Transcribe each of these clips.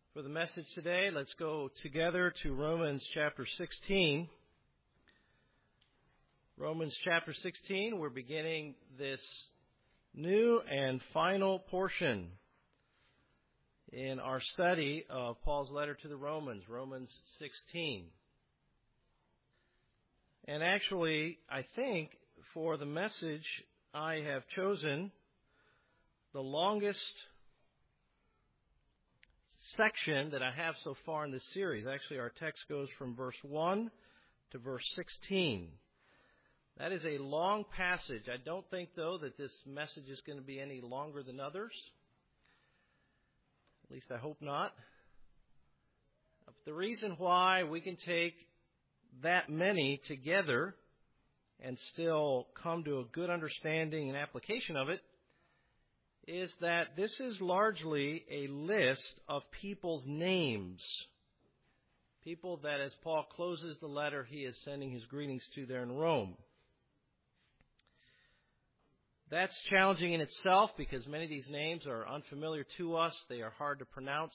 For the message today, let's go together to Romans chapter 16. Romans chapter 16, we're beginning this new and final portion in our study of Paul's letter to the Romans, Romans 16. And actually, I think for the message, I have chosen the longest section that I have so far in this series. Actually, our text goes from verse 1 to verse 16. That is a long passage. I don't think, though, that this message is going to be any longer than others. At least I hope not. But the reason why we can take that many together and still come to a good understanding and application of it is that this is largely a list of people's names. People that, as Paul closes the letter, he is sending his greetings to there in Rome. That's challenging in itself because many of these names are unfamiliar to us. They are hard to pronounce.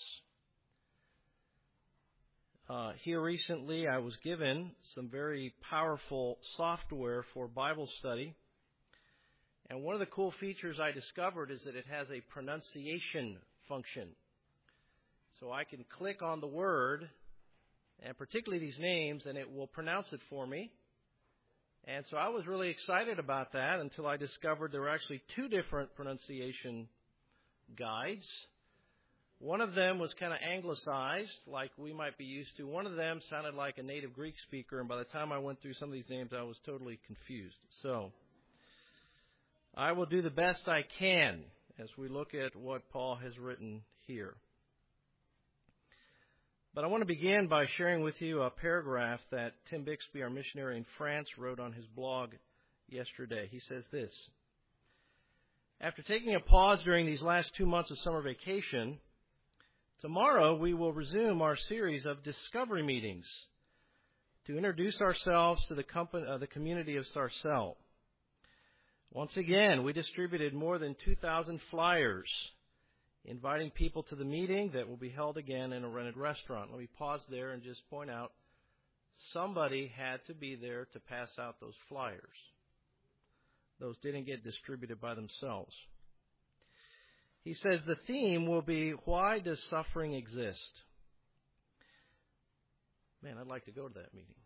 Here recently, I was given some very powerful software for Bible study. And one of the cool features I discovered is that it has a pronunciation function. So I can click on the word, and particularly these names, and it will pronounce it for me. And so I was really excited about that until I discovered there were actually two different pronunciation guides. One of them was kind of anglicized, like we might be used to. One of them sounded like a native Greek speaker, and by the time I went through some of these names, I was totally confused. So I will do the best I can as we look at what Paul has written here. But I want to begin by sharing with you a paragraph that Tim Bixby, our missionary in France, wrote on his blog yesterday. He says this: "After taking a pause during these last 2 months of summer vacation, tomorrow we will resume our series of discovery meetings to introduce ourselves to the community of Sarcelles. Once again, we distributed more than 2,000 flyers inviting people to the meeting that will be held again in a rented restaurant." Let me pause there and just point out, somebody had to be there to pass out those flyers. Those didn't get distributed by themselves. He says the theme will be, why does suffering exist? Man, I'd like to go to that meeting.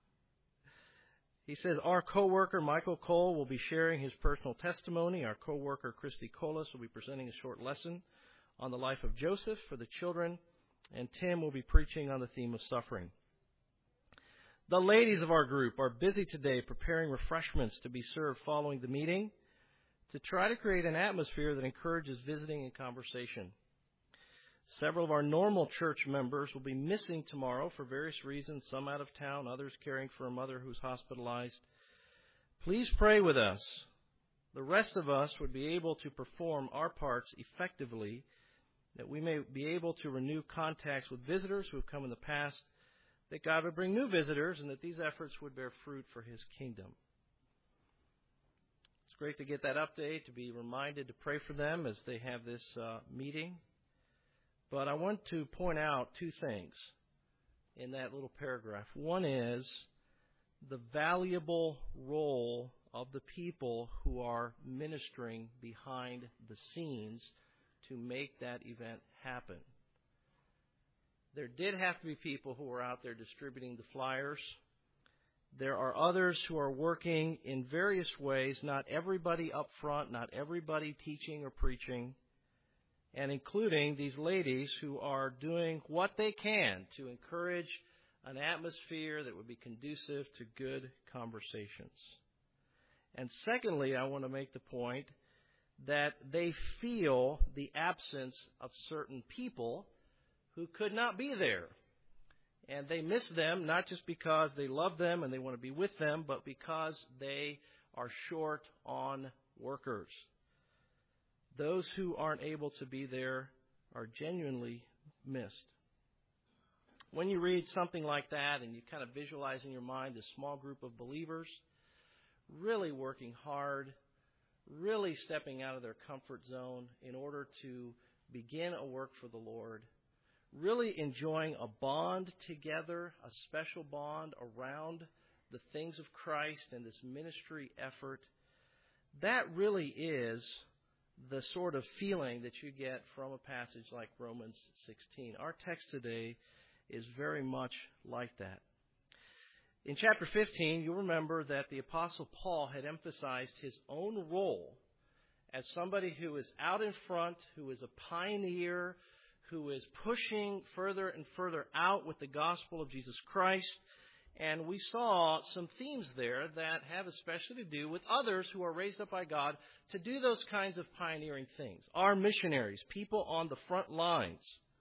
He says our co-worker Michael Cole will be sharing his personal testimony. Our co-worker Christy Colas will be presenting a short lesson on the life of Joseph for the children, and Tim will be preaching on the theme of suffering. The ladies of our group are busy today preparing refreshments to be served following the meeting to try to create an atmosphere that encourages visiting and conversation. Several of our normal church members will be missing tomorrow for various reasons, some out of town, others caring for a mother who's hospitalized. Please pray with us. The rest of us would be able to perform our parts effectively, that we may be able to renew contacts with visitors who have come in the past, that God would bring new visitors, and that these efforts would bear fruit for His kingdom. It's great to get that update, to be reminded to pray for them as they have this meeting. But I want to point out two things in that little paragraph. One is the valuable role of the people who are ministering behind the scenes to make that event happen. There did have to be people who were out there distributing the flyers. There are others who are working in various ways, not everybody up front, not everybody teaching or preaching, and including these ladies who are doing what they can to encourage an atmosphere that would be conducive to good conversations. And secondly, I want to make the point that they feel the absence of certain people who could not be there. And they miss them, not just because they love them and they want to be with them, but because they are short on workers. Those who aren't able to be there are genuinely missed. When you read something like that and you kind of visualize in your mind this small group of believers really working hard, really stepping out of their comfort zone in order to begin a work for the Lord, really enjoying a bond together, a special bond around the things of Christ and this ministry effort. That really is the sort of feeling that you get from a passage like Romans 16. Our text today is very much like that. In chapter 15, you'll remember that the Apostle Paul had emphasized his own role as somebody who is out in front, who is a pioneer, who is pushing further and further out with the gospel of Jesus Christ. And we saw some themes there that have especially to do with others who are raised up by God to do those kinds of pioneering things. Our missionaries, people on the front lines.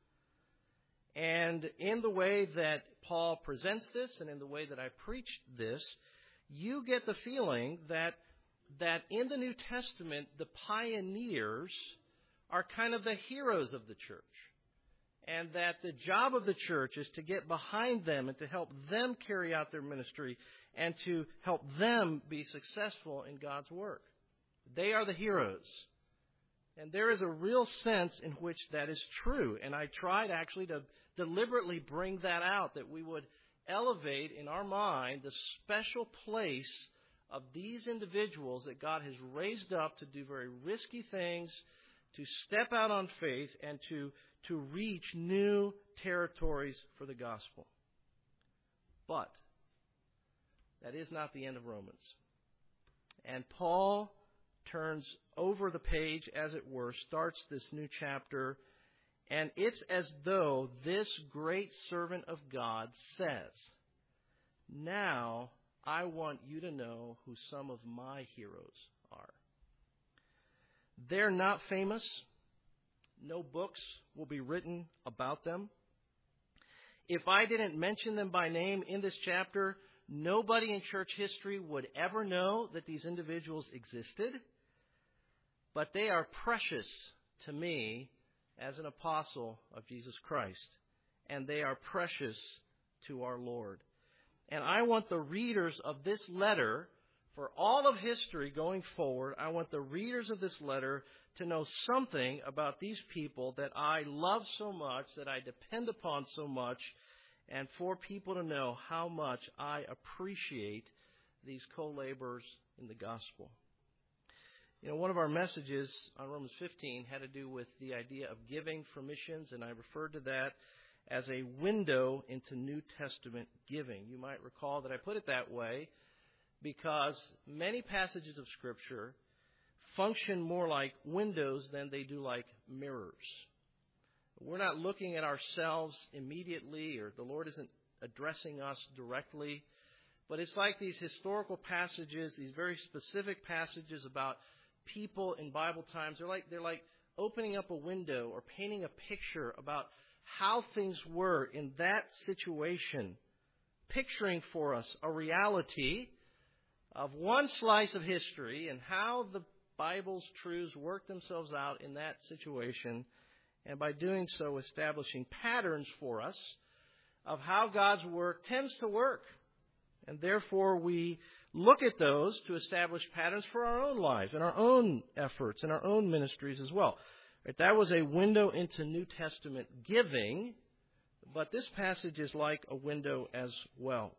And in the way that Paul presents this and in the way that I preached this, you get the feeling that in the New Testament, the pioneers are kind of the heroes of the church. And that the job of the church is to get behind them and to help them carry out their ministry and to help them be successful in God's work. They are the heroes. And there is a real sense in which that is true. And I tried actually to deliberately bring that out, that we would elevate in our mind the special place of these individuals that God has raised up to do very risky things, to step out on faith, and to reach new territories for the gospel. But that is not the end of Romans. And Paul turns over the page, as it were, starts this new chapter, and it's as though this great servant of God says, now I want you to know who some of my heroes are. They're not famous. No books will be written about them. If I didn't mention them by name in this chapter, nobody in church history would ever know that these individuals existed. But they are precious to me as an apostle of Jesus Christ. And they are precious to our Lord. And I want the readers of this letter, for all of history going forward, I want the readers of this letter to know something about these people that I love so much, that I depend upon so much, and for people to know how much I appreciate these co-laborers in the gospel. You know, one of our messages on Romans 15 had to do with the idea of giving for missions, and I referred to that as a window into New Testament giving. You might recall that I put it that way because many passages of Scripture function more like windows than they do like mirrors. We're not looking at ourselves immediately, or the Lord isn't addressing us directly, but it's like these historical passages, these very specific passages about people in Bible times. They're like opening up a window or painting a picture about how things were in that situation, picturing for us a reality of one slice of history and how the Bible's truths work themselves out in that situation, and by doing so establishing patterns for us of how God's work tends to work. And therefore we look at those to establish patterns for our own lives and our own efforts and our own ministries as well. Right, that was a window into New Testament giving, but this passage is like a window as well.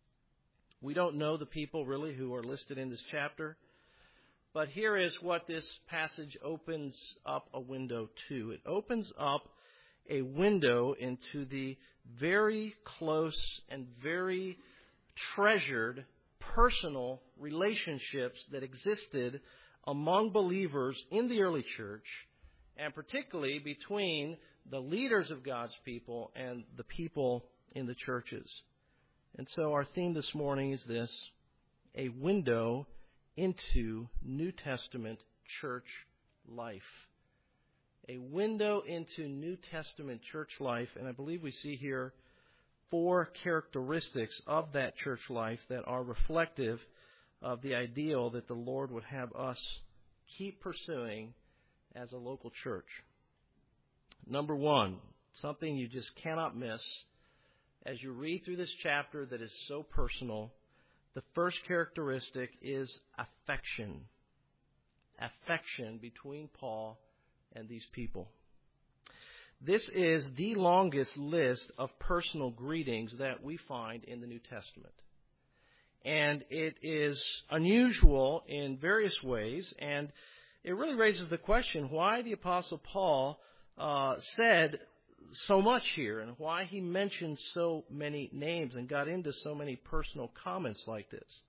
We don't know the people really who are listed in this chapter, but here is what this passage opens up a window to. It opens up a window into the very close and very treasured personal relationships that existed among believers in the early church, and particularly between the leaders of God's people and the people in the churches. And so our theme this morning is this: a window into New Testament church life. A window into New Testament church life, and I believe we see here 4 characteristics of that church life that are reflective of the ideal that the Lord would have us keep pursuing as a local church. Number 1, something you just cannot miss as you read through this chapter that is so personal. The first characteristic is affection. Affection between Paul and these people. This is the longest list of personal greetings that we find in the New Testament. And it is unusual in various ways, and it really raises the question why the Apostle Paul said so much here, and why he mentioned so many names and got into so many personal comments like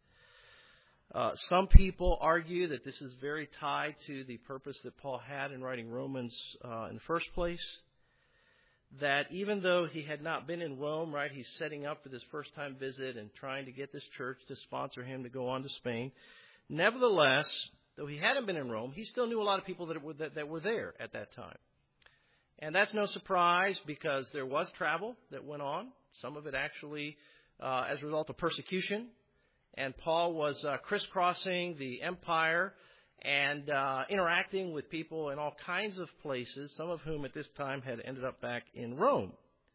this. Some people argue that this is very tied to the purpose that Paul had in writing Romans in the first place. That even though he had not been in Rome, right, he's setting up for this first-time visit and trying to get this church to sponsor him to go on to Spain. Nevertheless, though he hadn't been in Rome, he still knew a lot of people that were there at that time. And that's no surprise because there was travel that went on, some of it actually as a result of persecution. And Paul was crisscrossing the empire and interacting with people in all kinds of places, some of whom at this time had ended up back in Rome.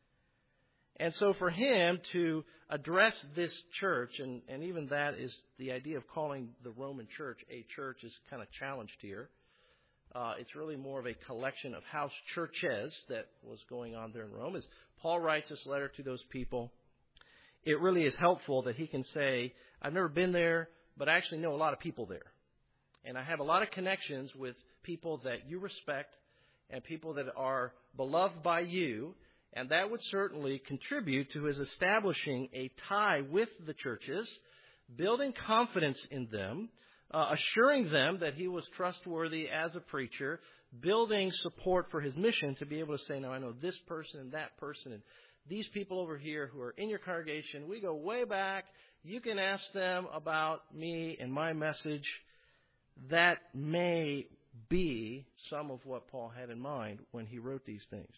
And so for him to address this church, and even that is the idea of calling the Roman church a church is kind of challenged here. It's really more of a collection of house churches that was going on there in Rome. As Paul writes this letter to those people, it really is helpful that he can say, I've never been there, but I actually know a lot of people there. And I have a lot of connections with people that you respect and people that are beloved by you. And that would certainly contribute to his establishing a tie with the churches, building confidence in them, assuring them that he was trustworthy as a preacher, building support for his mission to be able to say, now I know this person and that person and these people over here who are in your congregation. We go way back. You can ask them about me and my message. That may be some of what Paul had in mind when he wrote these things.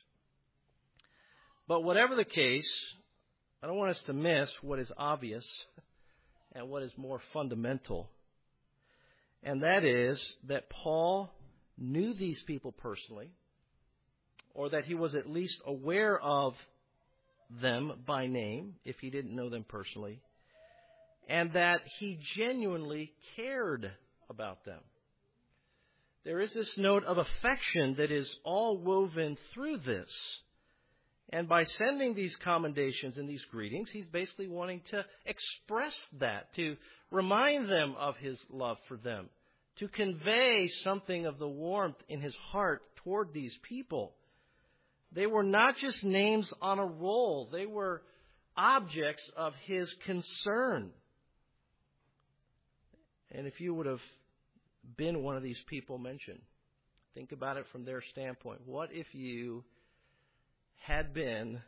But whatever the case, I don't want us to miss what is obvious and what is more fundamental. And that is that Paul knew these people personally, or that he was at least aware of them by name, if he didn't know them personally, and that he genuinely cared about them. There is this note of affection that is all woven through this. And by sending these commendations and these greetings, he's basically wanting to express that, to remind them of his love for them, to convey something of the warmth in his heart toward these people. They were not just names on a roll. They were objects of his concern. And if you would have been one of these people mentioned, think about it from their standpoint. What if you had been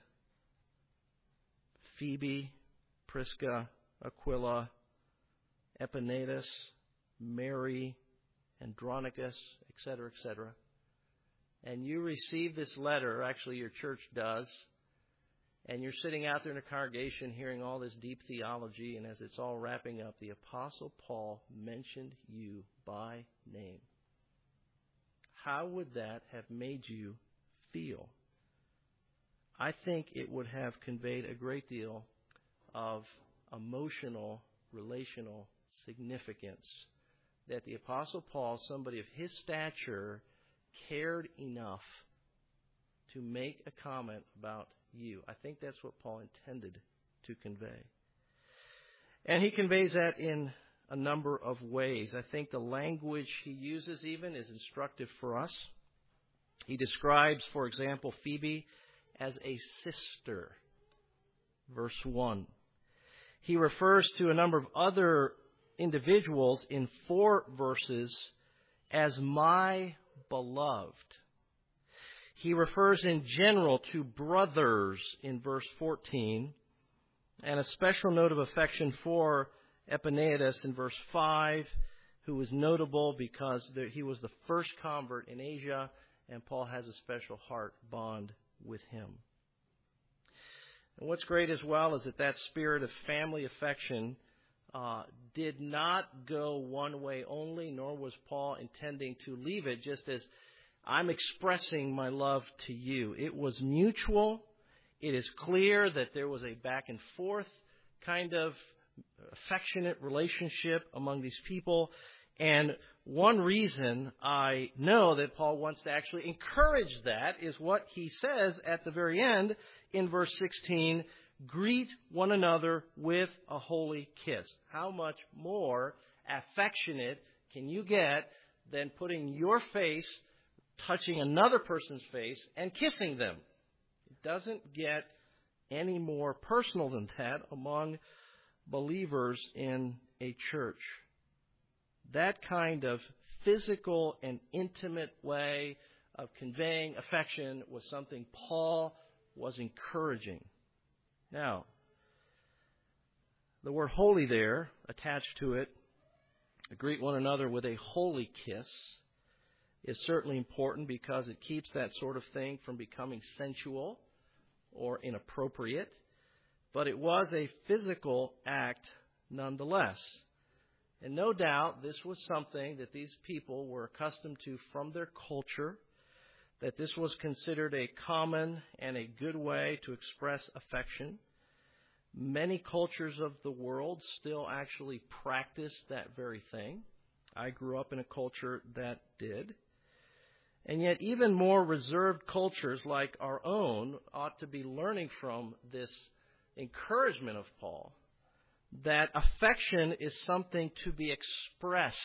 Phoebe, Prisca, Aquila, Epaenetus, Mary, Andronicus, etc., etc., and you receive this letter, or actually your church does, and you're sitting out there in a congregation hearing all this deep theology, and as it's all wrapping up, the Apostle Paul mentioned you by name. How would that have made you feel? I think it would have conveyed a great deal of emotional, relational significance that the Apostle Paul, somebody of his stature, cared enough to make a comment about you. I think that's what Paul intended to convey. And he conveys that in a number of ways. I think the language he uses even is instructive for us. He describes, for example, Phoebe as a sister. Verse 1. He refers to a number of other individuals in 4 verses as my beloved. He refers in general to brothers in verse 14, and a special note of affection for Epaenetus in verse 5, who was notable because he was the first convert in Asia, and Paul has a special heart bond with him. And what's great as well is that spirit of family affection did not go one way only, nor was Paul intending to leave it just as I'm expressing my love to you. It was mutual. It is clear that there was a back and forth kind of affectionate relationship among these people. And one reason I know that Paul wants to actually encourage that is what he says at the very end in verse 16, greet one another with a holy kiss. How much more affectionate can you get than putting your face, touching another person's face, and kissing them? It doesn't get any more personal than that among believers in a church. That kind of physical and intimate way of conveying affection was something Paul was encouraging. Now, the word holy there, attached to it, greet one another with a holy kiss, is certainly important because it keeps that sort of thing from becoming sensual or inappropriate. But it was a physical act nonetheless. And no doubt this was something that these people were accustomed to from their culture, that this was considered a common and a good way to express affection. Many cultures of the world still actually practice that very thing. I grew up in a culture that did. And yet even more reserved cultures like our own ought to be learning from this encouragement of Paul that affection is something to be expressed.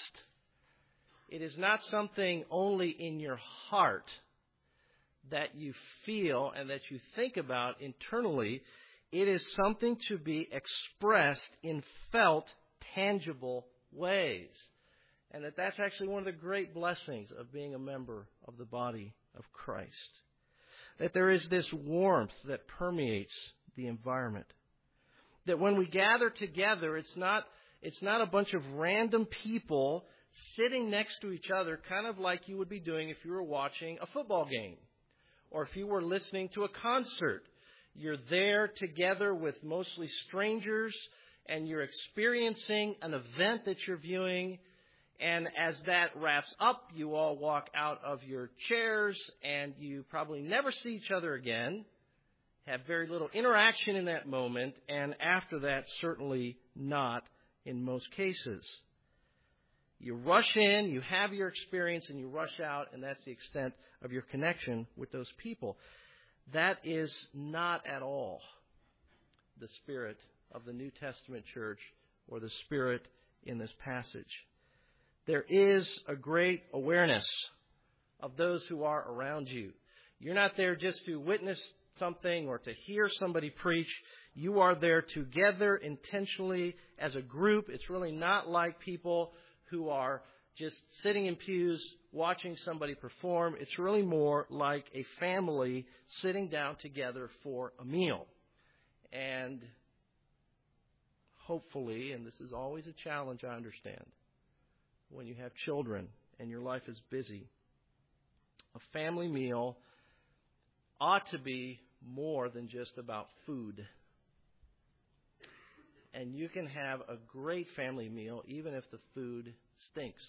It is not something only in your heart that you feel and that you think about internally. It is something to be expressed in felt, tangible ways. And that's actually one of the great blessings of being a member of the body of Christ. That there is this warmth that permeates the environment. That when we gather together, it's not a bunch of random people sitting next to each other, kind of like you would be doing if you were watching a football game or if you were listening to a concert. You're there together with mostly strangers, and you're experiencing an event that you're viewing. And as that wraps up, you all walk out of your chairs, and you probably never see each other again, have very little interaction in that moment, and after that, certainly not in most cases. You rush in, you have your experience, and you rush out, and that's the extent of your connection with those people. That is not at all the spirit of the New Testament church or the spirit in this passage. There is a great awareness of those who are around you. You're not there just to witness something or to hear somebody preach. You are there together intentionally as a group. It's really not like people who are just sitting in pews watching somebody perform. It's really more like a family sitting down together for a meal. And hopefully, and this is always a challenge, I understand, when you have children and your life is busy, a family meal ought to be more than just about food. And you can have a great family meal even if the food stinks.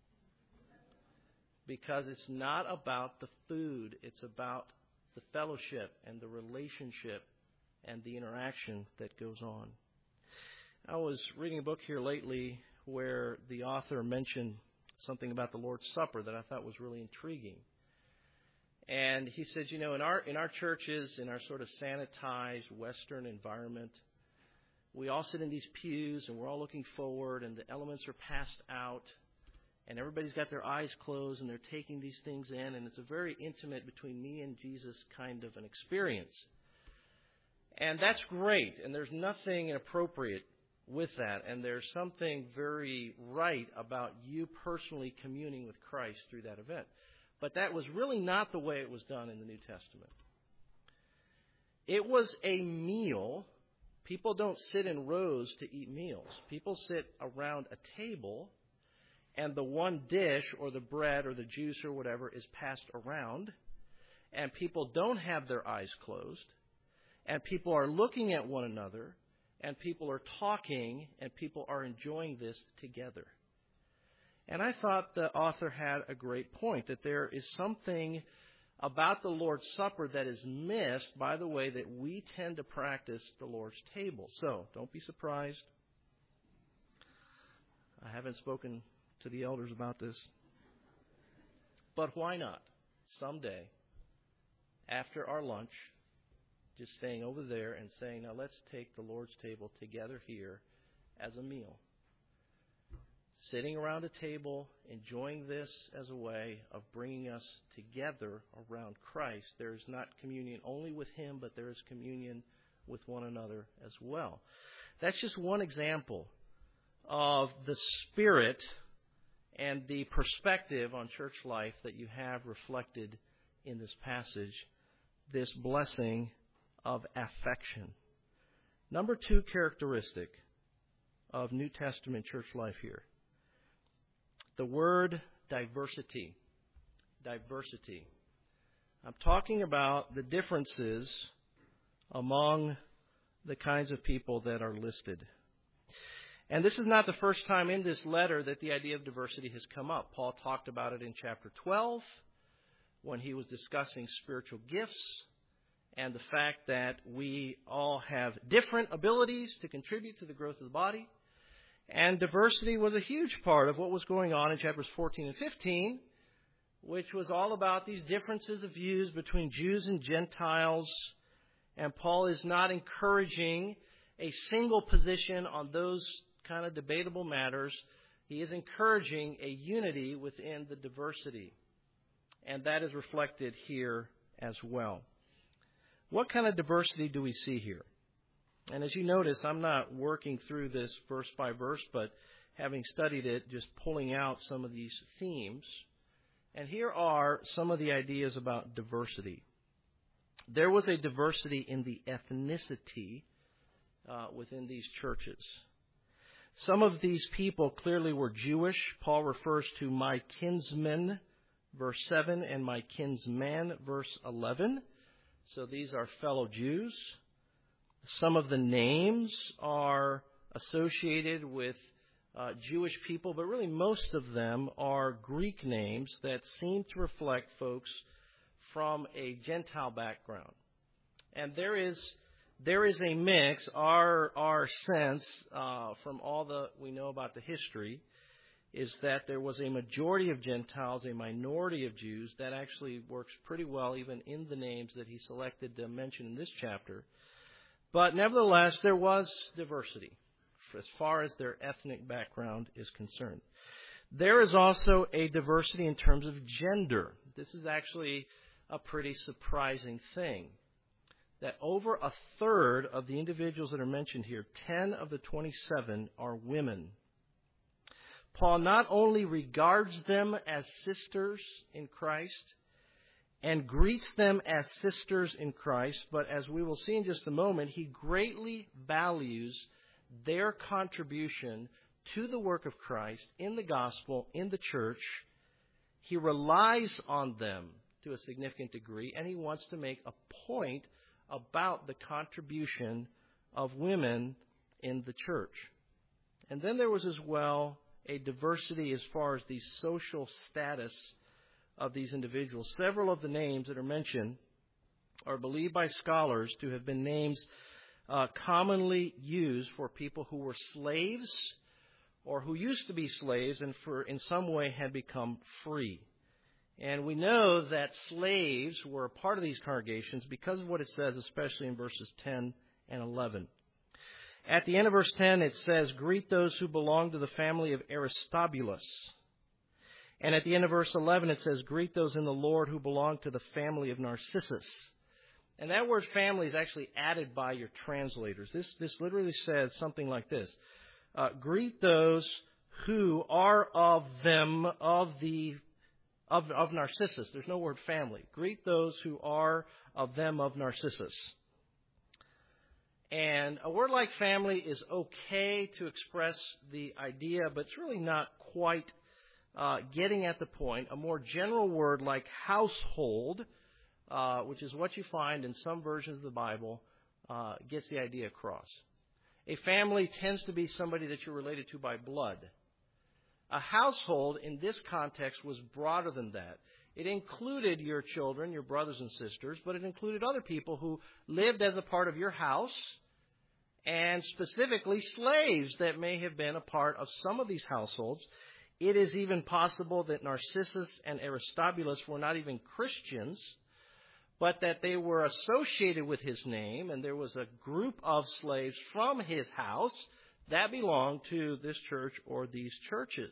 Because it's not about the food, it's about the fellowship and the relationship and the interaction that goes on. I was reading a book here lately where the author mentioned something about the Lord's Supper that I thought was really intriguing. And he said, in our churches, in our sort of sanitized Western environment, we all sit in these pews and we're all looking forward and the elements are passed out and everybody's got their eyes closed and they're taking these things in, and it's a very intimate between me and Jesus kind of an experience. And that's great, and there's nothing inappropriate with that, and there's something very right about you personally communing with Christ through that event. But that was really not the way it was done in the New Testament. It was a meal. People don't sit in rows to eat meals. People sit around a table, and the one dish or the bread or the juice or whatever is passed around, and people don't have their eyes closed, and people are looking at one another, and people are talking, and people are enjoying this together. And I thought the author had a great point, that there is something about the Lord's Supper that is missed by the way that we tend to practice the Lord's table. So, don't be surprised. I haven't spoken to the elders about this. But why not? Someday, after our lunch, just staying over there and saying, now let's take the Lord's table together here as a meal. Sitting around a table, enjoying this as a way of bringing us together around Christ. There is not communion only with Him, but there is communion with one another as well. That's just one example of the spirit and the perspective on church life that you have reflected in this passage, this blessing of affection. Number 2 characteristic of New Testament church life here. The word diversity. Diversity. I'm talking about the differences among the kinds of people that are listed. And this is not the first time in this letter that the idea of diversity has come up. Paul talked about it in chapter 12 when he was discussing spiritual gifts and the fact that we all have different abilities to contribute to the growth of the body. And diversity was a huge part of what was going on in chapters 14 and 15, which was all about these differences of views between Jews and Gentiles. And Paul is not encouraging a single position on those kind of debatable matters. He is encouraging a unity within the diversity. And that is reflected here as well. What kind of diversity do we see here? And as you notice, I'm not working through this verse by verse, but having studied it, just pulling out some of these themes. And here are some of the ideas about diversity. There was a diversity in the ethnicity within these churches. Some of these people clearly were Jewish. Paul refers to my kinsmen, verse 7, and my kinsman, verse 11. So these are fellow Jews. Some of the names are associated with Jewish people, but really most of them are Greek names that seem to reflect folks from a Gentile background. And there is a mix. Our sense from all that we know about the history is that there was a majority of Gentiles, a minority of Jews. That actually works pretty well even in the names that he selected to mention in this chapter. But nevertheless, there was diversity as far as their ethnic background is concerned. There is also a diversity in terms of gender. This is actually a pretty surprising thing, that over a third of the individuals that are mentioned here, 10 of the 27, are women. Paul not only regards them as sisters in Christ and greets them as sisters in Christ, but as we will see in just a moment, he greatly values their contribution to the work of Christ in the gospel, in the church. He relies on them to a significant degree, and he wants to make a point about the contribution of women in the church. And then there was as well a diversity as far as the social status of these individuals. Several of the names that are mentioned are believed by scholars to have been names commonly used for people who were slaves or who used to be slaves and in some way had become free. And we know that slaves were a part of these congregations because of what it says, especially in verses 10 and 11. At the end of verse 10, it says, greet those who belong to the family of Aristobulus. And at the end of verse 11, it says, greet those in the Lord who belong to the family of Narcissus. And that word family is actually added by your translators. This literally says something like this. Greet those who are of them, of Narcissus. There's no word family. Greet those who are of them, of Narcissus. And a word like family is okay to express the idea, but it's really not quite getting at the point. A more general word like household, which is what you find in some versions of the Bible, gets the idea across. A family tends to be somebody that you're related to by blood. A household in this context was broader than that. It included your children, your brothers and sisters, but it included other people who lived as a part of your house, and specifically slaves that may have been a part of some of these households. It is even possible that Narcissus and Aristobulus were not even Christians, but that they were associated with his name, and there was a group of slaves from his house that belonged to this church or these churches.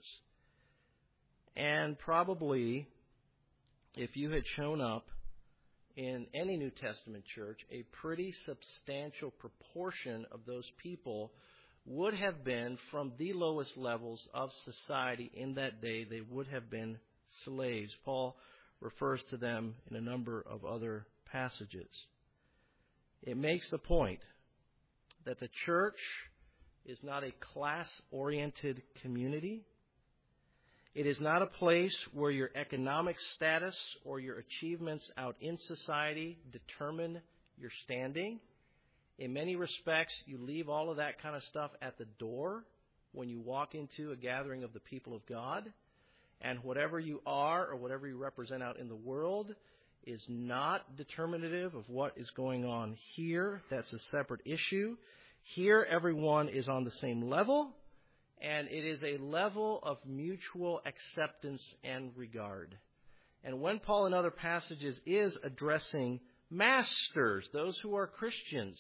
And probably, if you had shown up in any New Testament church, a pretty substantial proportion of those people would have been from the lowest levels of society in that day. They would have been slaves. Paul refers to them in a number of other passages. It makes the point that the church is not a class-oriented community. It is not a place where your economic status or your achievements out in society determine your standing. In many respects, you leave all of that kind of stuff at the door when you walk into a gathering of the people of God. And whatever you are or whatever you represent out in the world is not determinative of what is going on here. That's a separate issue. Here, everyone is on the same level, and it is a level of mutual acceptance and regard. And when Paul in other passages is addressing masters, those who are Christians,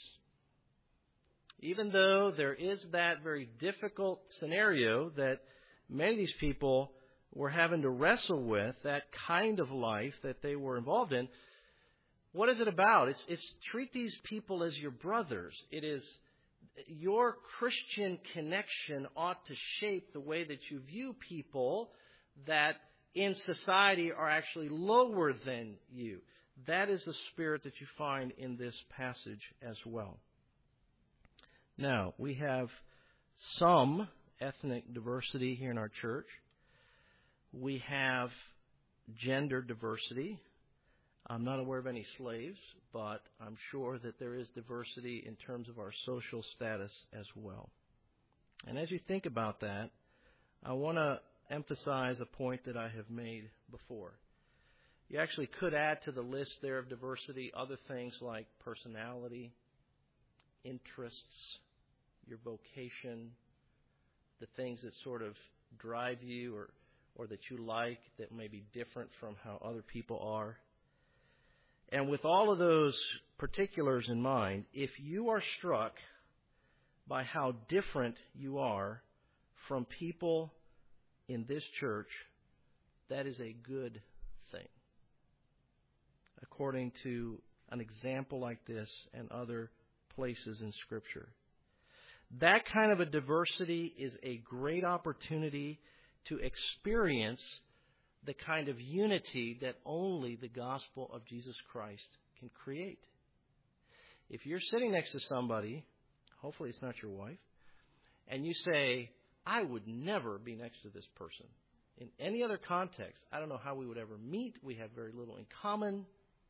even though there is that very difficult scenario that many of these people were having to wrestle with, that kind of life that they were involved in, what is it about? It's treat these people as your brothers. It is your Christian connection ought to shape the way that you view people that in society are actually lower than you. That is the spirit that you find in this passage as well. Now, we have some ethnic diversity here in our church. We have gender diversity. I'm not aware of any slaves, but I'm sure that there is diversity in terms of our social status as well. And as you think about that, I want to emphasize a point that I have made before. You actually could add to the list there of diversity other things like personality, interests, your vocation, the things that sort of drive you or that you like that may be different from how other people are. And with all of those particulars in mind, if you are struck by how different you are from people in this church, that is a good thing, according to an example like this and other places in Scripture. That kind of a diversity is a great opportunity to experience the kind of unity that only the gospel of Jesus Christ can create. If you're sitting next to somebody, hopefully it's not your wife, and you say, I would never be next to this person. In any other context, I don't know how we would ever meet. We have very little in common.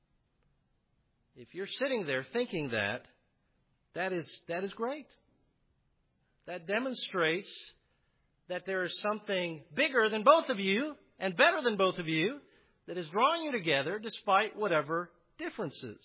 If you're sitting there thinking that is great. That demonstrates that there is something bigger than both of you and better than both of you that is drawing you together despite whatever differences.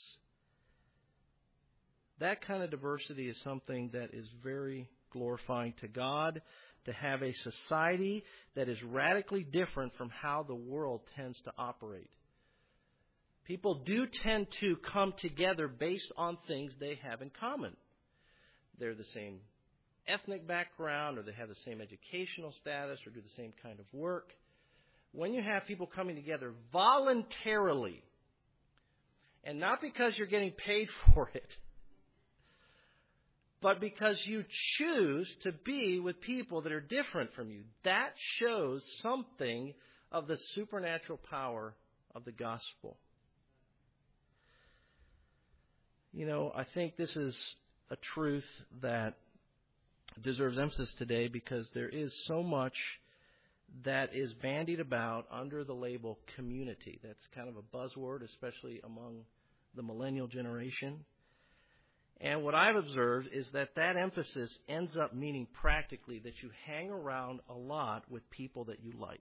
That kind of diversity is something that is very glorifying to God, to have a society that is radically different from how the world tends to operate. People do tend to come together based on things they have in common. They're the same ethnic background, or they have the same educational status, or do the same kind of work. When you have people coming together voluntarily, and not because you're getting paid for it, but because you choose to be with people that are different from you, that shows something of the supernatural power of the gospel. You know, I think this is a truth that deserves emphasis today because there is so much that is bandied about under the label community. That's kind of a buzzword, especially among the millennial generation. And what I've observed is that emphasis ends up meaning practically that you hang around a lot with people that you like.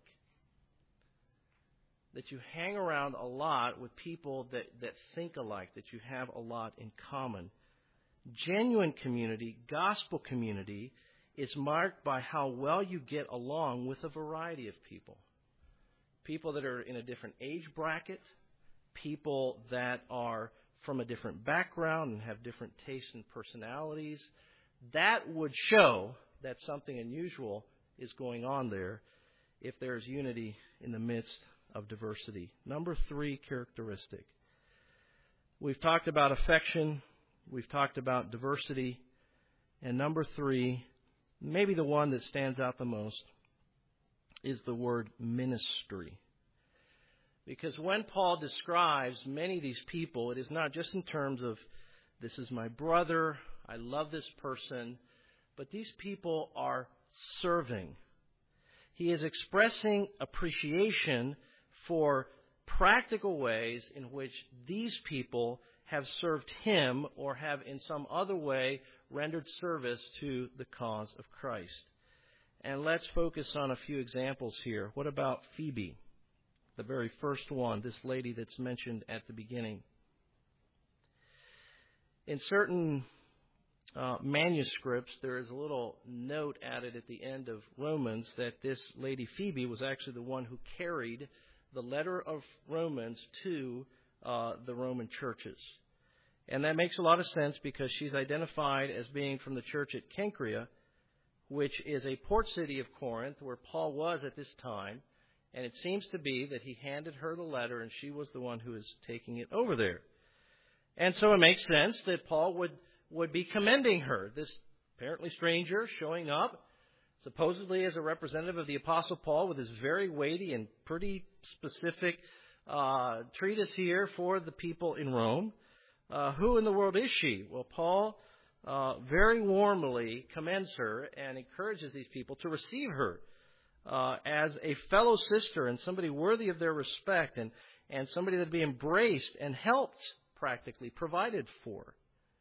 That you hang around a lot with people that think alike, that you have a lot in common. Genuine community, gospel community, It's marked by how well you get along with a variety of people. People that are in a different age bracket, people that are from a different background and have different tastes and personalities. That would show that something unusual is going on there if there's unity in the midst of diversity. Number 3 characteristic. We've talked about affection. We've talked about diversity. And number 3, maybe the one that stands out the most, is the word ministry. Because when Paul describes many of these people, it is not just in terms of, this is my brother, I love this person, but these people are serving. He is expressing appreciation for practical ways in which these people have served him or have in some other way rendered service to the cause of Christ. And let's focus on a few examples here. What about Phoebe? The very first one, this lady that's mentioned at the beginning. In certain manuscripts, there is a little note added at the end of Romans that this lady Phoebe was actually the one who carried the letter of Romans to the Roman churches. And that makes a lot of sense because she's identified as being from the church at Cenchrea, which is a port city of Corinth where Paul was at this time. And it seems to be that he handed her the letter and she was the one who is taking it over there. And so it makes sense that Paul would be commending her, this apparently stranger showing up, supposedly as a representative of the Apostle Paul with his very weighty and pretty specific treatise here for the people in Rome. Who in the world is she? Well, Paul very warmly commends her and encourages these people to receive her as a fellow sister and somebody worthy of their respect and somebody that would be embraced and helped, practically provided for.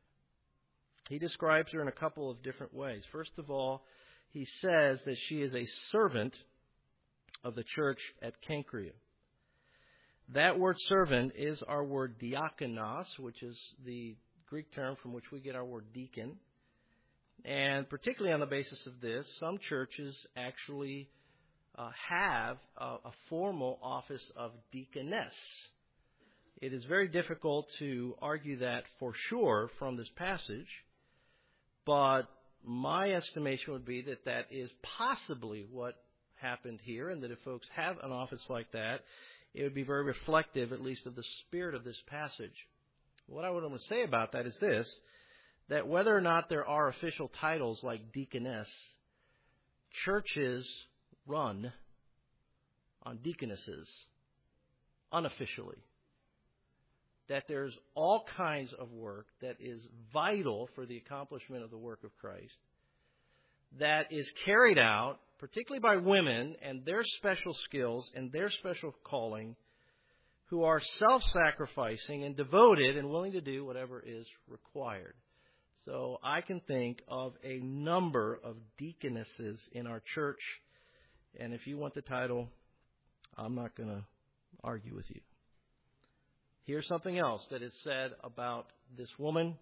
He describes her in a couple of different ways. First of all, he says that she is a servant of the church at Cenchrea. That word servant is our word diakonos, which is the Greek term from which we get our word deacon. And particularly on the basis of this, some churches actually have a formal office of deaconess. It is very difficult to argue that for sure from this passage, but my estimation would be that that is possibly what happened here, and that if folks have an office like that, it would be very reflective, at least, of the spirit of this passage. What I would want to say about that is this, that whether or not there are official titles like deaconess, churches run on deaconesses unofficially. That there's all kinds of work that is vital for the accomplishment of the work of Christ, that is carried out particularly by women and their special skills and their special calling, who are self-sacrificing and devoted and willing to do whatever is required. So I can think of a number of deaconesses in our church, and if you want the title, I'm not going to argue with you. Here's something else that is said about this woman.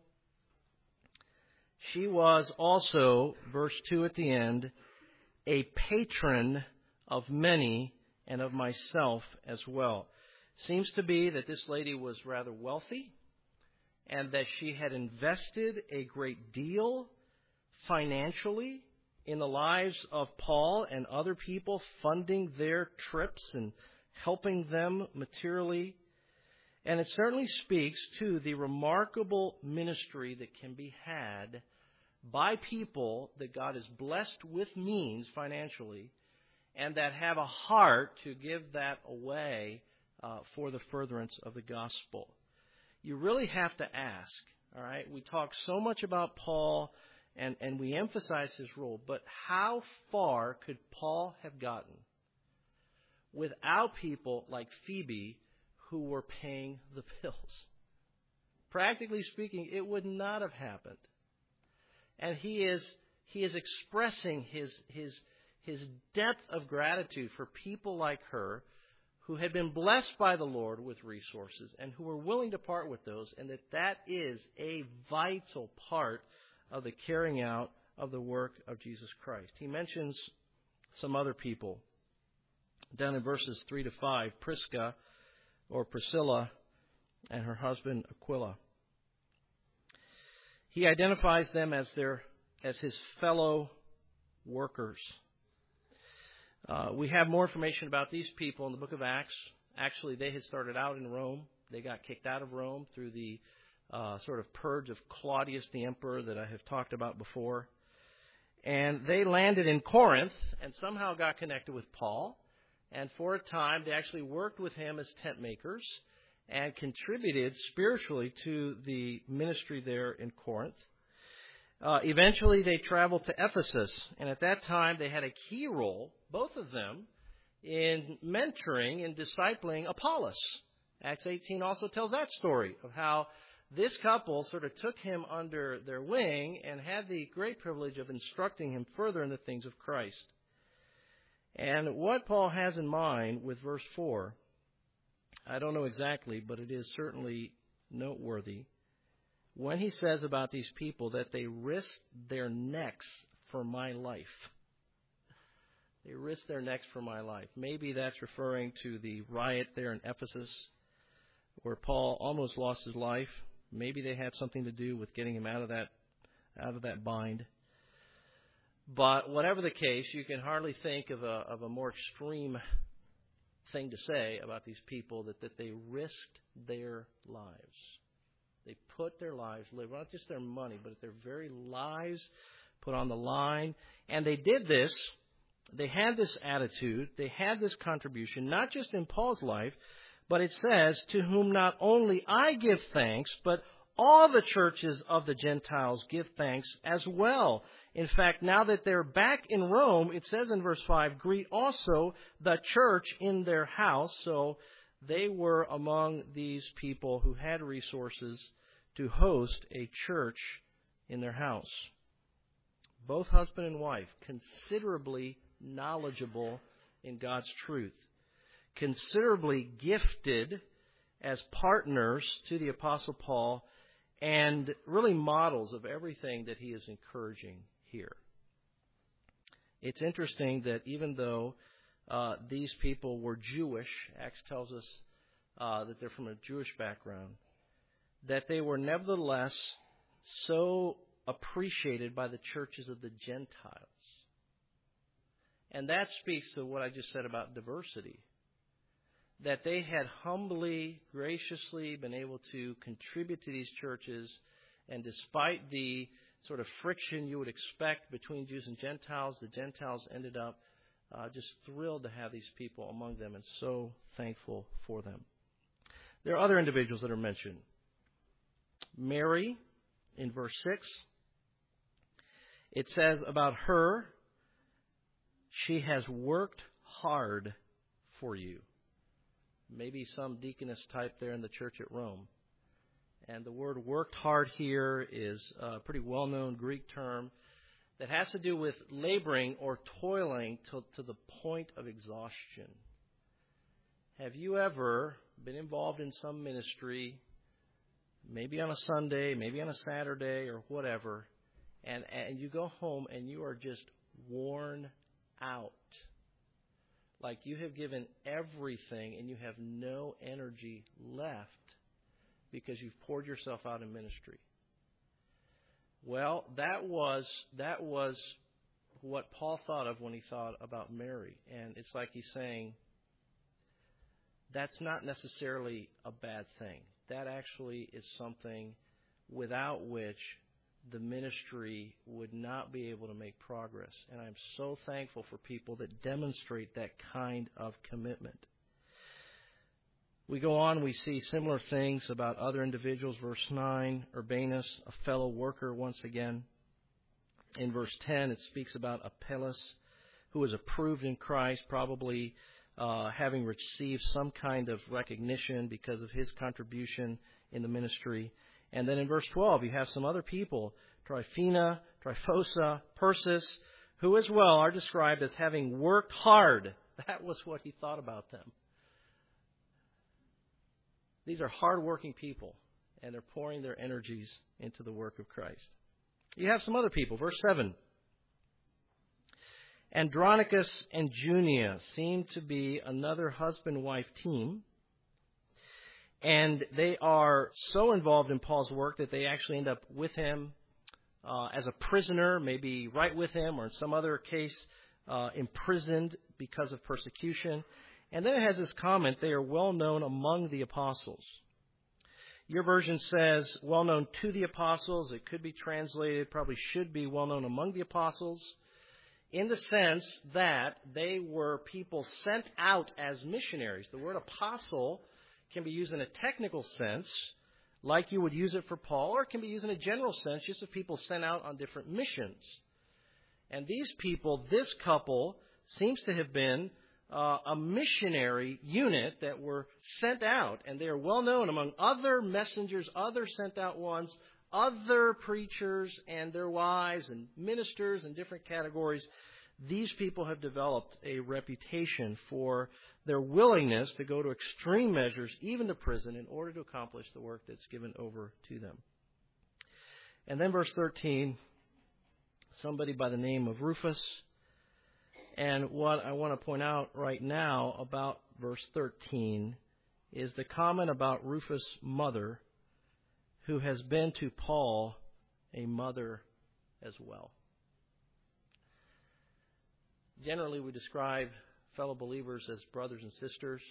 She was also, verse 2 at the end, a patron of many and of myself as well. Seems to be that this lady was rather wealthy and that she had invested a great deal financially in the lives of Paul and other people, funding their trips and helping them materially. And it certainly speaks to the remarkable ministry that can be had by people that God has blessed with means financially and that have a heart to give that away for the furtherance of the gospel. You really have to ask, all right? We talk so much about Paul and we emphasize his role, but how far could Paul have gotten without people like Phoebe who were paying the bills? Practically speaking, it would not have happened. And he is expressing his depth of gratitude for people like her who had been blessed by the Lord with resources and who were willing to part with those, and that is a vital part of the carrying out of the work of Jesus Christ. He mentions some other people. Down in verses 3 to 5, Prisca or Priscilla and her husband Aquila. He identifies them as his fellow workers. We have more information about these people in the book of Acts. Actually, they had started out in Rome. They got kicked out of Rome through the sort of purge of Claudius the emperor that I have talked about before. And they landed in Corinth and somehow got connected with Paul. And for a time, they actually worked with him as tent makers and contributed spiritually to the ministry there in Corinth. Eventually, they traveled to Ephesus. And at that time, they had a key role, both of them, in mentoring and discipling Apollos. Acts 18 also tells that story of how this couple sort of took him under their wing and had the great privilege of instructing him further in the things of Christ. And what Paul has in mind with verse 4, I don't know exactly, but it is certainly noteworthy when he says about these people that they risked their necks for my life. They risked their necks for my life. Maybe that's referring to the riot there in Ephesus where Paul almost lost his life. Maybe they had something to do with getting him out of that bind. But whatever the case, you can hardly think of a more extreme thing to say about these people that they risked their lives. They put their lives, not just their money, but their very lives put on the line. And they did this. They had this attitude. They had this contribution, not just in Paul's life, but it says, to whom not only I give thanks, but all the churches of the Gentiles give thanks as well. In fact, now that they're back in Rome, it says in verse 5, greet also the church in their house. So they were among these people who had resources to host a church in their house. Both husband and wife, considerably knowledgeable in God's truth, considerably gifted as partners to the Apostle Paul, and really models of everything that he is encouraging here. It's interesting that even though these people were Jewish, Acts tells us that they're from a Jewish background, that they were nevertheless so appreciated by the churches of the Gentiles. And that speaks to what I just said about diversity. That they had humbly, graciously been able to contribute to these churches, and despite the sort of friction you would expect between Jews and Gentiles, the Gentiles ended up just thrilled to have these people among them and so thankful for them. There are other individuals that are mentioned. Mary, in verse 6, it says about her, she has worked hard for you. Maybe some deaconess type there in the church at Rome. And the word worked hard here is a pretty well-known Greek term that has to do with laboring or toiling to the point of exhaustion. Have you ever been involved in some ministry, maybe on a Sunday, maybe on a Saturday or whatever, and you go home and you are just worn out? Like you have given everything and you have no energy left because you've poured yourself out in ministry. Well, that was what Paul thought of when he thought about Mary. And it's like he's saying, that's not necessarily a bad thing. That actually is something without which the ministry would not be able to make progress. And I'm so thankful for people that demonstrate that kind of commitment. We go on, we see similar things about other individuals. Verse 9, Urbanus, a fellow worker once again. In verse 10, it speaks about Apelles, who was approved in Christ, probably having received some kind of recognition because of his contribution in the ministry. And then in verse 12, you have some other people, Tryphena, Tryphosa, Persis, who as well are described as having worked hard. That was what he thought about them. These are hard-working people, and they're pouring their energies into the work of Christ. You have some other people. Verse 7, Andronicus and Junia seem to be another husband-wife team. And they are so involved in Paul's work that they actually end up with him as a prisoner, maybe right with him, or in some other case imprisoned because of persecution. And then it has this comment, they are well known among the apostles. Your version says well known to the apostles. It could be translated, probably should be well known among the apostles, in the sense that they were people sent out as missionaries. The word apostle can be used in a technical sense, like you would use it for Paul, or it can be used in a general sense, just as people sent out on different missions. And these people, this couple, seems to have been a missionary unit that were sent out, and they are well known among other messengers, other sent out ones, other preachers and their wives and ministers in different categories. These people have developed a reputation for their willingness to go to extreme measures, even to prison, in order to accomplish the work that's given over to them. And then verse 13, somebody by the name of Rufus. And what I want to point out right now about verse 13 is the comment about Rufus' mother, who has been to Paul a mother as well. Generally, we describe fellow believers as brothers and sisters,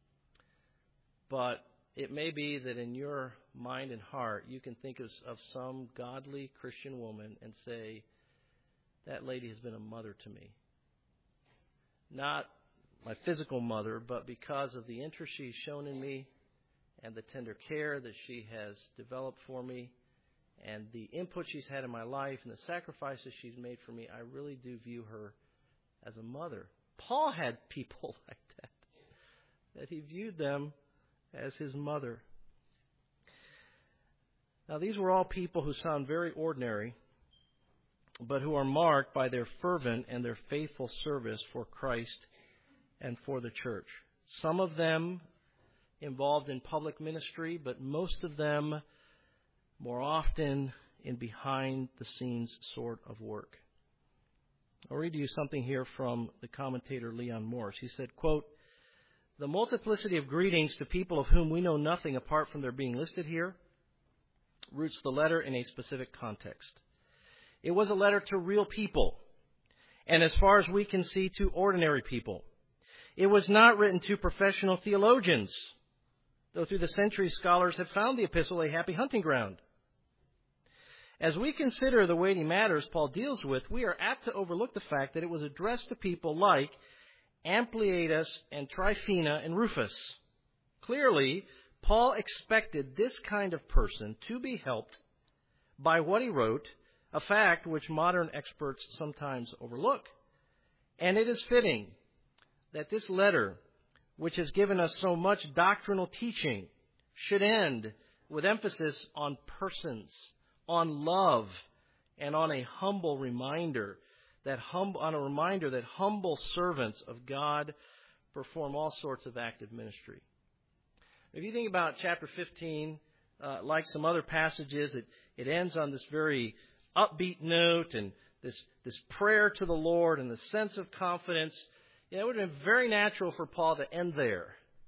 but it may be that in your mind and heart you can think of some godly Christian woman and say, that lady has been a mother to me. Not my physical mother, but because of the interest she's shown in me and the tender care that she has developed for me and the input she's had in my life and the sacrifices she's made for me, I really do view her as a mother. Paul had people like that he viewed them as his mother. Now, these were all people who sound very ordinary, but who are marked by their fervent and their faithful service for Christ and for the church. Some of them involved in public ministry, but most of them more often in behind-the-scenes sort of work. I'll read you something here from the commentator Leon Morris. He said, quote, "The multiplicity of greetings to people of whom we know nothing apart from their being listed here roots the letter in a specific context. It was a letter to real people, and as far as we can see, to ordinary people. It was not written to professional theologians, though through the centuries scholars have found the epistle a happy hunting ground. As we consider the weighty matters Paul deals with, we are apt to overlook the fact that it was addressed to people like Ampliatus and Tryphena and Rufus. Clearly, Paul expected this kind of person to be helped by what he wrote, a fact which modern experts sometimes overlook. And it is fitting that this letter, which has given us so much doctrinal teaching, should end with emphasis on persons, on love, and on a humble reminder that humble servants of God perform all sorts of active ministry. If you think about chapter 15, like some other passages, it ends on this very upbeat note and this prayer to the Lord and the sense of confidence. It would have been very natural for Paul to end there.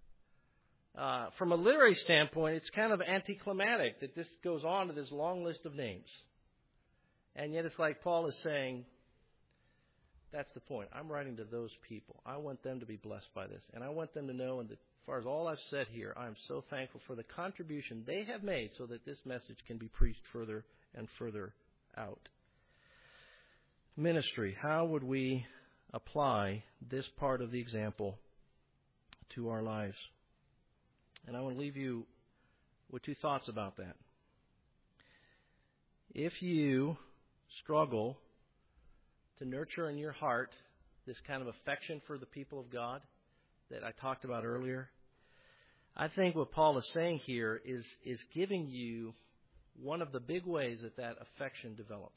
From a literary standpoint, it's kind of anticlimactic that this goes on to this long list of names. And yet it's like Paul is saying, that's the point. I'm writing to those people. I want them to be blessed by this. And I want them to know, and as far as all I've said here, I'm so thankful for the contribution they have made so that this message can be preached further and further out. Ministry. How would we apply this part of the example to our lives? And I want to leave you with two thoughts about that. If you struggle to nurture in your heart this kind of affection for the people of God that I talked about earlier, I think what Paul is saying here is giving you one of the big ways that affection develops.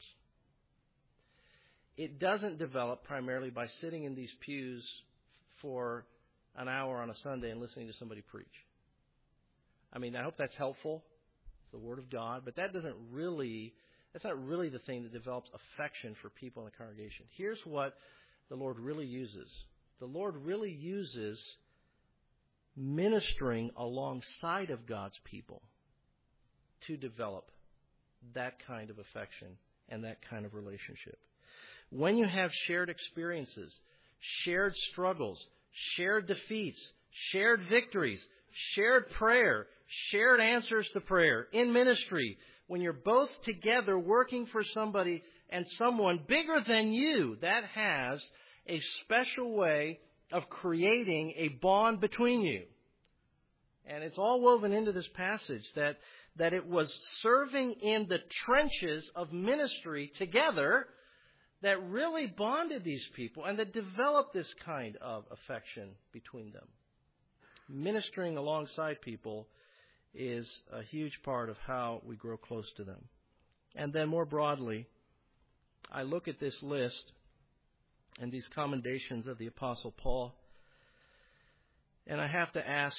It doesn't develop primarily by sitting in these pews for an hour on a Sunday and listening to somebody preach. I mean, I hope that's helpful. It's the Word of God, but that's not really the thing that develops affection for people in the congregation. Here's what the Lord really uses. The Lord really uses ministering alongside of God's people to develop that kind of affection and that kind of relationship. When you have shared experiences, shared struggles, shared defeats, shared victories, shared prayer, shared answers to prayer in ministry, when you're both together working for somebody and someone bigger than you, that has a special way of creating a bond between you. And it's all woven into this passage that it was serving in the trenches of ministry together that really bonded these people and that developed this kind of affection between them. Ministering alongside people is a huge part of how we grow close to them. And then more broadly, I look at this list and these commendations of the Apostle Paul, and I have to ask,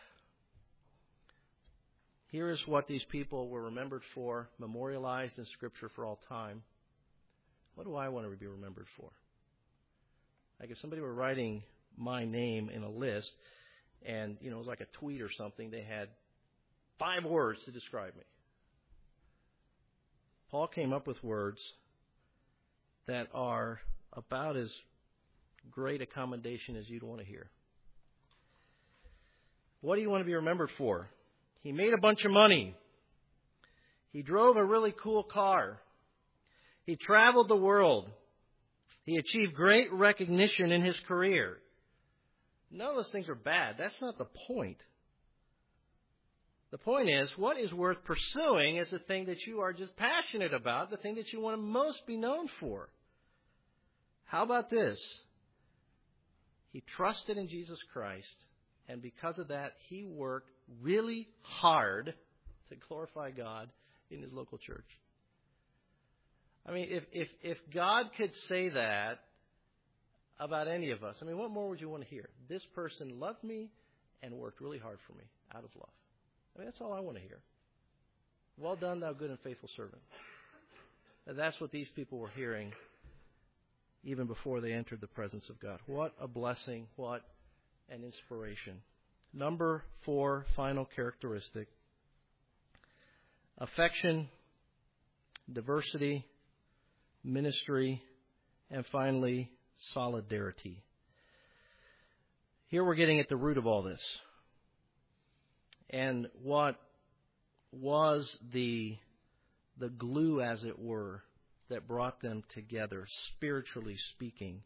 here is what these people were remembered for, memorialized in Scripture for all time. What do I want to be remembered for? Like if somebody were writing my name in a list and, it was like a tweet or something, they had 5 words to describe me. Paul came up with words that are about as great a commendation as you'd want to hear. What do you want to be remembered for? He made a bunch of money. He drove a really cool car. He traveled the world. He achieved great recognition in his career. None of those things are bad. That's not the point. The point is, what is worth pursuing is the thing that you are just passionate about, the thing that you want to most be known for. How about this? He trusted in Jesus Christ, and because of that, he worked really hard to glorify God in his local church. I mean, if God could say that about any of us, what more would you want to hear? This person loved me and worked really hard for me out of love. That's all I want to hear. Well done, thou good and faithful servant. And that's what these people were hearing even before they entered the presence of God. What a blessing, what an inspiration. Number 4, final characteristic. Affection, diversity, ministry, and finally, solidarity. Here we're getting at the root of all this. And what was the glue, as it were, that brought them together, spiritually speaking?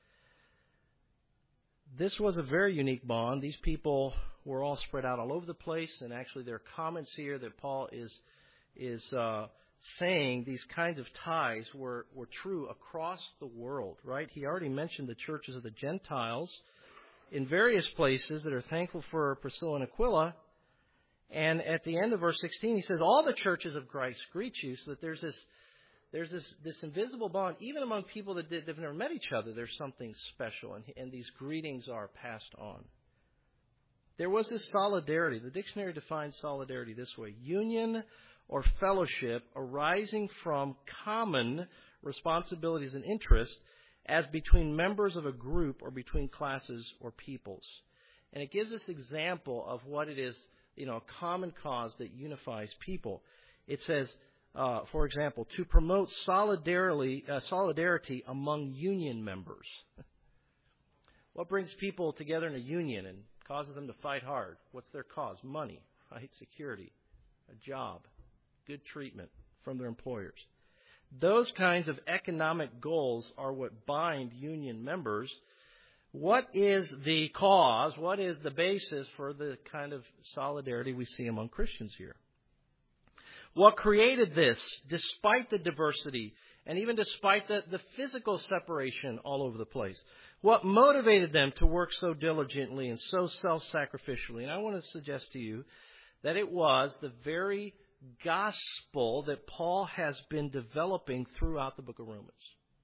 This was a very unique bond. These people were all spread out all over the place, and actually there are comments here that Paul is saying these kinds of ties were true across the world, right? He already mentioned the churches of the Gentiles in various places that are thankful for Priscilla and Aquila. And at the end of verse 16, he says, all the churches of Christ greet you, so that there's this invisible bond. Even among people that have never met each other, there's something special, and these greetings are passed on. There was this solidarity. The dictionary defines solidarity this way: union or fellowship arising from common responsibilities and interests as between members of a group or between classes or peoples. And it gives us an example of what it is, a common cause that unifies people. It says, for example, to promote solidarity among union members. What brings people together in a union and causes them to fight hard? What's their cause? Money, right? Security, a job, good treatment from their employers. Those kinds of economic goals are what bind union members. What is the cause? What is the basis for the kind of solidarity we see among Christians here? What created this, despite the diversity and even despite the physical separation all over the place? What motivated them to work so diligently and so self-sacrificially? And I want to suggest to you that it was the very gospel that Paul has been developing throughout the book of Romans.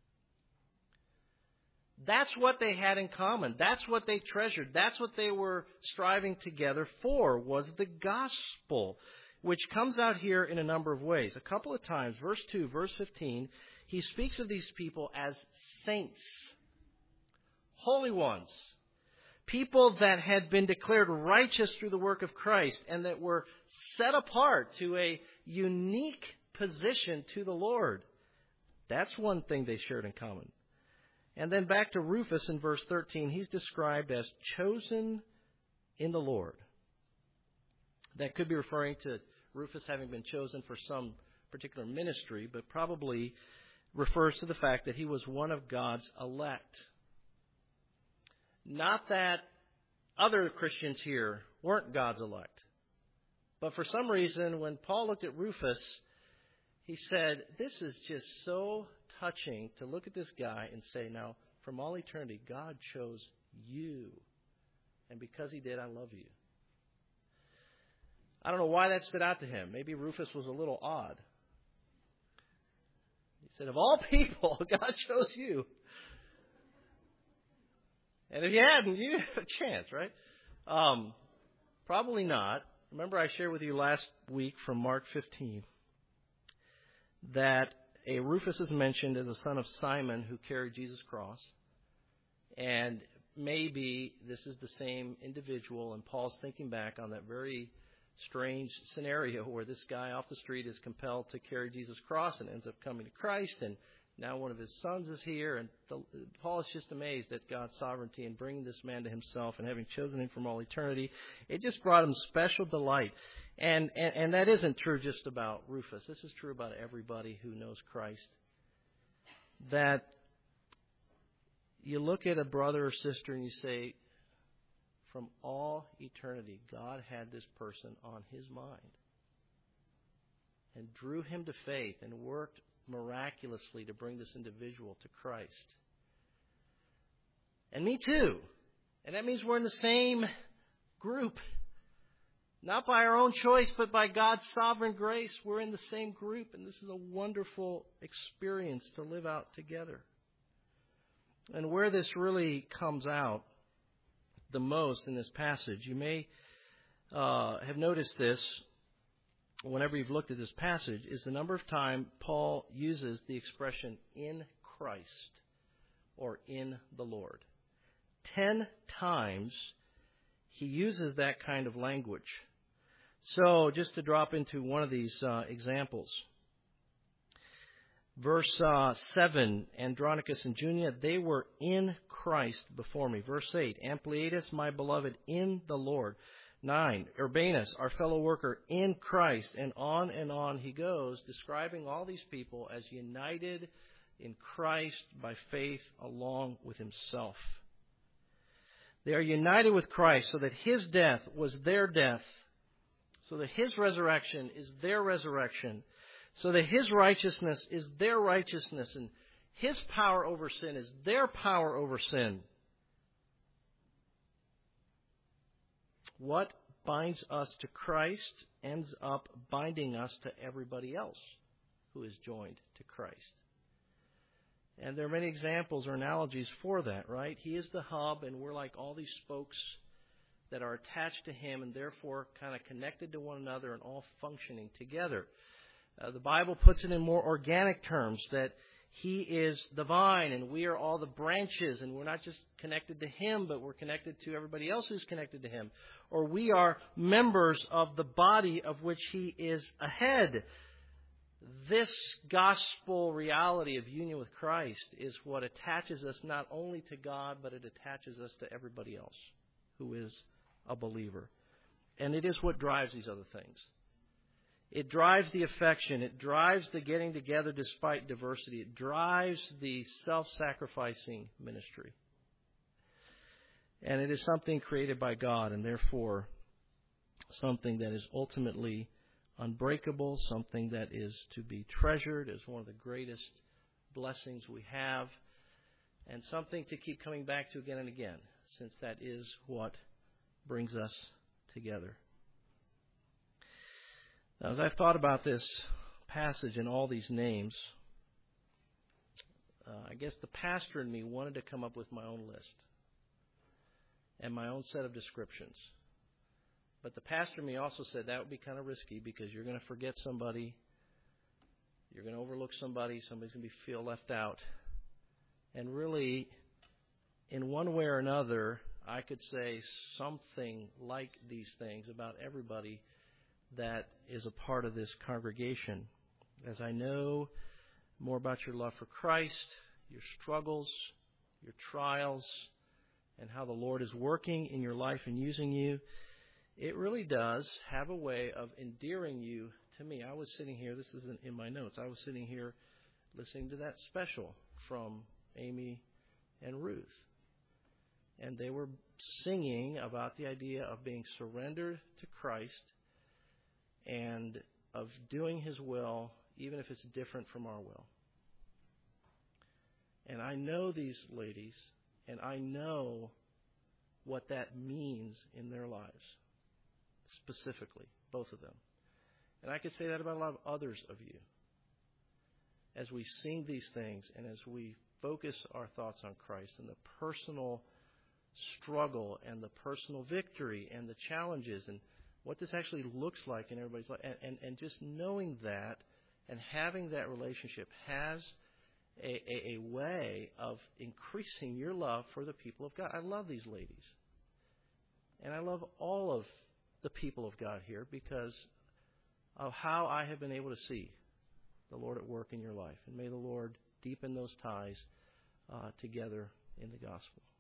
That's what they had in common. That's what they treasured. That's what they were striving together for, was the gospel, which comes out here in a number of ways. A couple of times, verse 2, verse 15, he speaks of these people as saints. holy ones, people that had been declared righteous through the work of Christ and that were set apart to a unique position to the Lord. That's one thing they shared in common. And then back to Rufus in verse 13, he's described as chosen in the Lord. That could be referring to Rufus having been chosen for some particular ministry, but probably refers to the fact that he was one of God's elect. Not that other Christians here weren't God's elect. But for some reason, when Paul looked at Rufus, he said, this is just so touching to look at this guy and say, now, from all eternity, God chose you. And because he did, I love you. I don't know why that stood out to him. Maybe Rufus was a little odd. He said, of all people, God chose you. And if you hadn't, you have a chance, right? Probably not. Remember I shared with you last week from Mark 15 that a Rufus is mentioned as a son of Simon who carried Jesus' cross. And maybe this is the same individual, and Paul's thinking back on that very strange scenario where this guy off the street is compelled to carry Jesus' cross and ends up coming to Christ, and now one of his sons is here, and Paul is just amazed at God's sovereignty in bringing this man to himself and having chosen him from all eternity. It just brought him special delight. And that isn't true just about Rufus. This is true about everybody who knows Christ. That you look at a brother or sister and you say, from all eternity, God had this person on his mind and drew him to faith and worked miraculously to bring this individual to Christ. And me too. And that means we're in the same group. Not by our own choice, but by God's sovereign grace. We're in the same group, and this is a wonderful experience to live out together. And where this really comes out the most in this passage, you may have noticed this whenever you've looked at this passage, is the number of times Paul uses the expression in Christ or in the Lord. 10 times he uses that kind of language. So just to drop into one of these examples. Verse 7, Andronicus and Junia, they were in Christ before me. Verse 8, Ampliatus, my beloved, in the Lord. 9, Urbanus, our fellow worker in Christ. And on he goes, describing all these people as united in Christ by faith along with himself. They are united with Christ so that his death was their death, so that his resurrection is their resurrection, so that his righteousness is their righteousness, and his power over sin is their power over sin. What binds us to Christ ends up binding us to everybody else who is joined to Christ. And there are many examples or analogies for that, right? He is the hub, and we're like all these spokes that are attached to him and therefore kind of connected to one another and all functioning together. The Bible puts it in more organic terms that he is the vine and we are all the branches, and we're not just connected to him, but we're connected to everybody else who's connected to him. Or we are members of the body of which he is a head. This gospel reality of union with Christ is what attaches us not only to God, but it attaches us to everybody else who is a believer. And it is what drives these other things. It drives the affection. It drives the getting together despite diversity. It drives the self-sacrificing ministry. And it is something created by God, and therefore something that is ultimately unbreakable, something that is to be treasured as one of the greatest blessings we have, and something to keep coming back to again and again, since that is what brings us together. Now, as I've thought about this passage and all these names, I guess the pastor in me wanted to come up with my own list and my own set of descriptions. But the pastor in me also said that would be kind of risky because you're going to forget somebody, you're going to overlook somebody, somebody's going to feel left out. And really, in one way or another, I could say something like these things about everybody that is a part of this congregation. As I know more about your love for Christ, your struggles, your trials, and how the Lord is working in your life and using you, it really does have a way of endearing you to me. I was sitting here, this isn't in my notes, I was sitting here listening to that special from Amy and Ruth. And they were singing about the idea of being surrendered to Christ and of doing His will, even if it's different from our will. And I know these ladies, and I know what that means in their lives, specifically, both of them. And I could say that about a lot of others of you. As we sing these things and as we focus our thoughts on Christ and the personal struggle and the personal victory and the challenges and what this actually looks like in everybody's life, and just knowing that and having that relationship has a way of increasing your love for the people of God. I love these ladies. And I love all of the people of God here because of how I have been able to see the Lord at work in your life. And may the Lord deepen those ties together in the gospel.